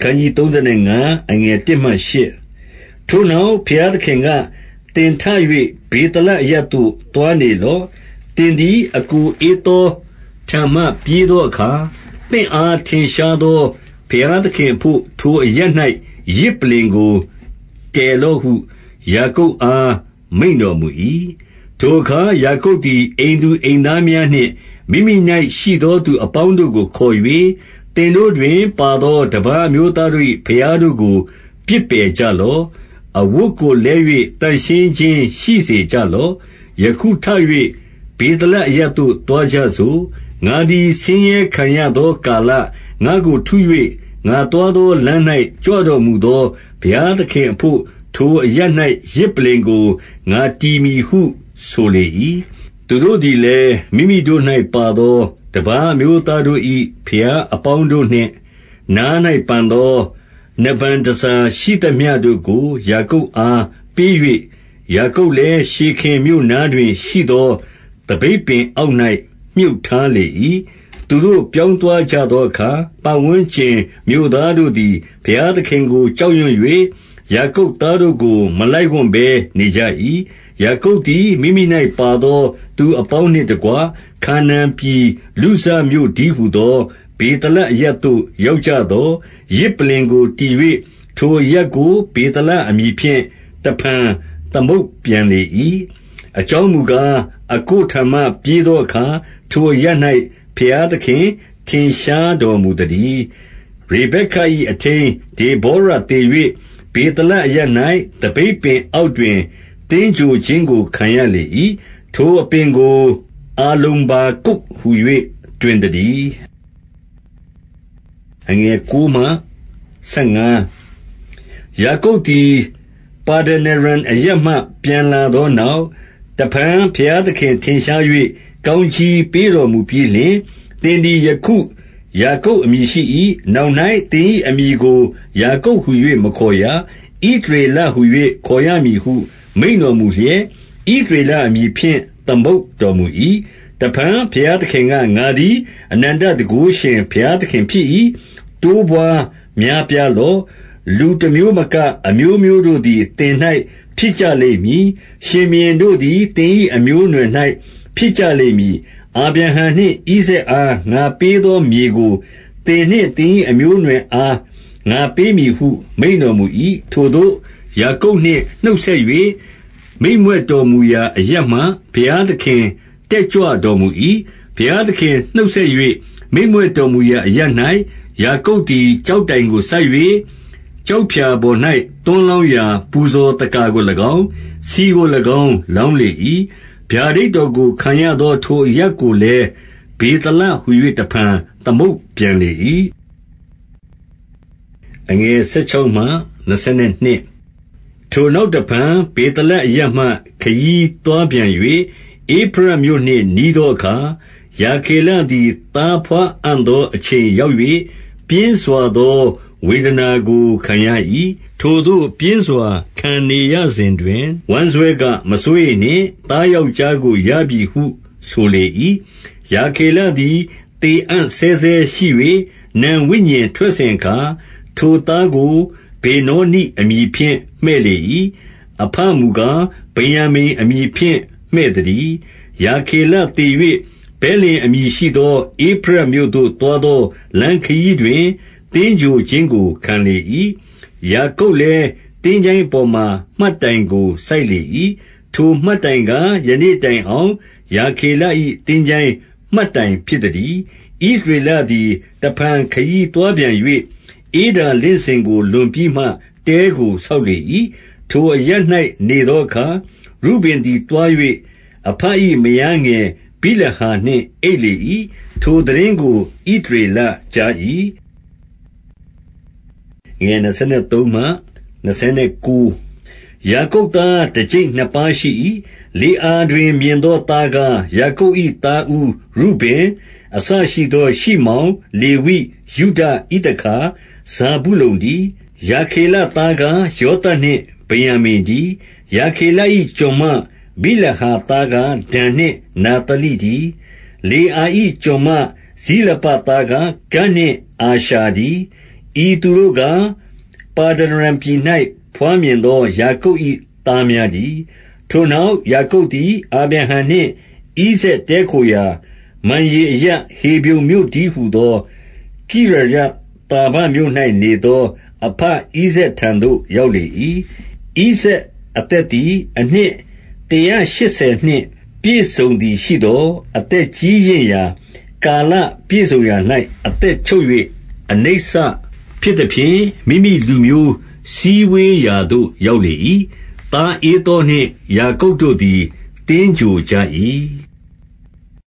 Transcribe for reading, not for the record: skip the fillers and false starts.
န်းကြီး35အငယ်1မှ8ထိုနောက်ဘုရားသခင်ကတင်ထ၍ဘေတလအရပ်သို့တွားနေလော့တင်သည်အကူဧသောထံမှပြေးသောအခါသင်အားထင်ရှားသောဘုရားသခင်ဖို့ထိုအရပ်၌ရစ်ပလင်ကိုတဲလော့ဟုယာကုပ်အားမိန့်တော်မူ၏ထိုအခါယာကုပ်သည်အိမ်သူအိမ်သားများနှင့်မိမိ၌ရှိသောသူအပေါင်းတို့ကိုခေါ်၍သင်တို့တွင်ပါသောတပါးအမျိုးသားတို့၏ဘုရားတို့ကိုပြစ်ပယ်ကြလော့အဝတ်ကိုလဲ၍တန်ရှင်းခြင်းရှိစေကြလော့ယခုထ၍ဘေသလအရပ်သို့တွားကြစို့ငါသည်ဆင်းရဲခံရသောကာလငါကိုထု၍ငါတွားသောလမ်း၌ကြွတော်မူသောဘုရားသခင်အဖို့ထိုအရပ်၌ရစ်ပလင်ကိုငါတီမီဟုဆိုလေ၏သူတို့သည်လည်းမိမိတို့၌ပါသောတပါးအမျိုးသားတို့၏ဘုရားအပေါင်းတို့နှင့်နား၌ပန်သောနဗံတစာရှိသမျှတို့ကိုယာကုပ်အားပေး၍ယာကုပ်လည်းရှေခင်မြို့နားတွင်ရှိသောသပိတ်ပင်အောက်၌မြုပ်ထားလေ၏သူတို့ပြောင်းသွားကြသောအခါပတ်ဝန်းကျင်မြို့သားတို့သည်ဘုရားသခင်ကိုကြောက်ရွံ့၍ယာကုပ်သားတို့ကိုမလိုက်ဝံ့ဘဲနေကြ၏ယာကုပ်သည်မိမိ၌ပါသောသူအပေါင်းနှင့်တကွခါနာန်ပြည်လူဇမြို့တည်းဟူသောဘေသလအရပ်သို့ရောက်ကြသောရစ်ပလင်ကိုတီ၍ထိုအရပ်ကိုဘေသလအမည်ဖြင့်တဖန်သမုတ်ပြန်လေ၏အကြောင်းမူကားအကိုထံမှပြေးသောအခါထိုအရပ်၌ဘုရားသခင်ထင်ရှားတော်မူသည်ရေဗက္က၏အထိန်ဒေဘောရသေ၍ဘေသလအရပ်၌တပိတ်ပင်အောက်တွင်တင်းကြိုခြင်းကိုခံရလေ၏ထိုအပင်ကိုအာလုံဘာကုတ်ဟူ၍တွင်သည်အငယ်9မှ15ယာကုပ်သည်ပါဒနရန်အရပ်မှပြန်လာသောနောက်တဖန်ဘုရားသခင်ထင်ရှား၍ကောင်းချီးပေးတော်မူပြီးလျှင်သင်သည်ယခုယာကုပ်အမည်ရှိ၏နောက်၌သင်၏အမည်ကိုယာကုပ်ဟူ၍မခေါ်ရဣသရေလဟူ၍ခေါ်ရမည်ဟုမိန့်တော်မူလျက်ဣသရေလအမည်ဖြင့်သမုတ်တော်မူ၏တဖန်ဘုရားသခင်ကငါသည်အနန္တတန်ခိုးရှင်ဘုရားသခင်ဖြစ်၏တိုးပွားများပြားလော့လူတစ်မျိုးမကအမျိုးမျိုးတို့သည်သင်၌ဖြစ်ကြလိမ့်မည်ရှင်ဘုရင်တို့သည်သင်၏အမျိုးအနွယ်၌ဖြစ်ကြလိမ့်မည်အာဗြဟံနှင့်ဣဇက်အားငါပေးသောမြေကိုသင်နှင့်သင်၏အမျိုးအနွယ်အားငါပေးမည်ဟုမိန့်တော်မူ၏ထိုသို့ယာကုပ်နှင့်နှုတ်ဆက်၍မိန့်မြွက်တော်မူရာအရပ်မှဘုရားသခင်တက်ကြွတော်မူ၏ဘုရားသခင်နှုတ်ဆက်၍မိန့်မြွက်တော်မူရာအရပ်၌ယာကုပ်သည်ကြောက်တိုင်ကိုစိုက်၍ကြောက်ဖြာပေါ်၌တွန်းလောင်းရာပူဇော်တကာကို၎င်းစီကို၎င်းလောင်းလေ၏ဗျာဒိတ်တော်ကိုခံရသောထိုအရပ်ကိုလည်းဘေသလဟူ၍တဖန်သမုတ်ပြန်လေ၏အငယ်16မှ22ထိုနောက်တဖန်ဘေသလအရပ်မှခရီးသွားပြန်၍ဧဖရတ်မြို့နှင့်နီးသောအခါယာခေလသည်သားဖွားအံ့သောအချိန်ရောက်၍ပြင်းစွာသောဝေဒနာကိုခံရ၏ထိုသို့ပြင်းစွာခံနေရစဉ်တွင်ဝမ်းစွဲကမစိုးရိမ်နှင့်သားယောက်ျားကိုရပြီဟုဆိုလေ၏ယာခေလသည်တေအံ့ဆဲဆဲရှိ၍နံဝိညာဉ်ထွက်စဉ်အခါထိုသားကိုဘေနောနိအမည်ဖြင့်မှဲ့လေ၏အဖမူကားဗိယံမိန်အမည်ဖြင့်မှဲ့သည်ယာခေလတည်၍ဗက်လင်အမည်ရှိသောဧဖရတ်မြို့သို့တွားသောလမ်းခရီးတွင်တင်းကြိုခြင်းကိုခံလေ၏ယာကုပ်လည်းတင်းချိုင်းပေါ်မှာမှတ်တိုင်ကိုစိုက်လေ၏ထိုမှတ်တိုင်ကယနေ့တိုင်အောင်ယာခေလ၏တင်းချိုင်းမှတ်တိုင်ဖြစ်သည်ဣသရေလသည်တဖန်ခရီးသွားပြန်၍ဧဒါလင့်စင်ကိုလွန်ပြီးမှတဲကိုဆောက်လေ၏ထိုအရပ်၌နေသောအခါရုဗင်သည်တွား၍အဖ၏မယားငယ်ဗိလဟာနှင့်အိပ်လေ၏ထိုသိတင်းကိုဣသရေလကြား၏ငယ်23မှ29ယာကုပ်သားတစ်ကျိပ်နှစ်ပါးရှိ၏လေအာတွင်မြင်သောသားကားယာကုပ်၏သားဦးရုဗင်အစရှိသောရှိမောင်လေဝိယုဒဣသခါဇာဗုလုန်တည်းယာခေလသားကားယောသပ်နှင့်ဗိယံမိန်တည်းယာခေလ၏ကျွန်မဗိလဟာသားကားဒန်နှင့်နာသလိတည်းလေအာ၏ကျွန်မဇိလပသားကားဂဒ်နှင့်အာရှာတည်းဤသူတို့ကပါဒနာပြည်၌ဖွားမြင်သောယာကုပ်၏သားများတည်း။ထိုနောက်ယာကုပ်သည်အာဗြဟံနှင့်ဣဇာက်တည်းခိုရာမံရေအရပ်ဟေဗြုန်မြို့တည်းဟူသောကိရယတာဘမြို့၌နေသောအဘဣဇာက်ထံသို့ရောက်လေ၏။ဣဇာက်အသက်သည်အနှစ်180နှင့်ပြည့်စုံသည်ရှိသောအသက်ကြီးရင့်ရာကာလပြည့်စုံရာ၌အသက်ချုပ်၍အနိစ္စဖြစ်သဖြင့်မိမိလူမျိုးစည်းဝေးရာသို့ရောက်လေ၏။သားဧသောနှင့်ယာကုပ်တို့သည်သင်္ဂြိုဟ်ကြ၏